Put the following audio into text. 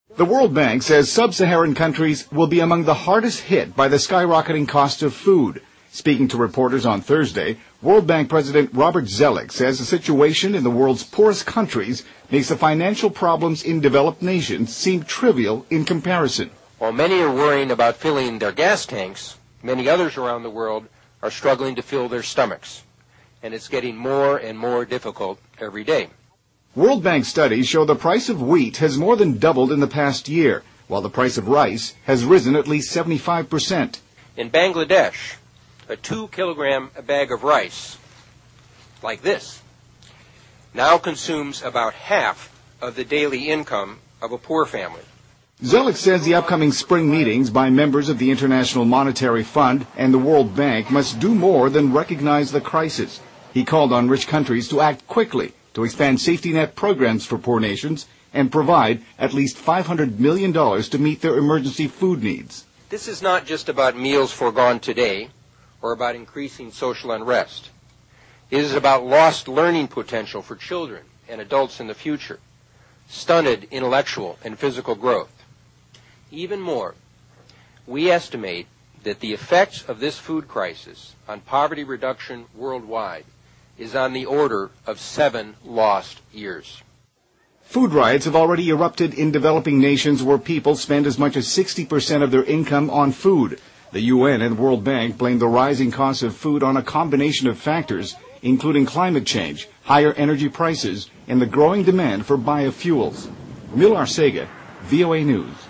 The World Bank says sub-Saharan countries will be among the hardest hit by the skyrocketing cost of food. Speaking to reporters on Thursday, World Bank President Robert Zoellick says the situation in the world's poorest countries makes the financial problems in developed nations seem trivial in comparison. While many are worrying about filling their gas tanks, many others around the world are struggling to fill their stomachs. And it's getting more and more difficult every day. World Bank studies show the price of wheat has more than doubled in the past year, while the price of rice has risen at least 75%. In Bangladesh, a 2-kilogram bag of rice, like this, now consumes about half of the daily income of a poor family. Zoellick says the upcoming spring meetings by members of the International Monetary Fund and the World Bank must do more than recognize the crisis. He called on rich countries to act quickly to expand safety net programs for poor nations and provide at least $500 million to meet their emergency food needs. This is not just about meals foregone today or about increasing social unrest. It is about lost learning potential for children and adults in the future, stunted intellectual and physical growth. Even more, we estimate that the effects of this food crisis on poverty reduction worldwide is on the order of 7 lost years. Food riots have already erupted in developing nations where people spend as much as 60% of their income on food. The UN and World Bank blame the rising cost of food on a combination of factors, including climate change, higher energy prices, and the growing demand for biofuels. Mil Arcega, VOA News.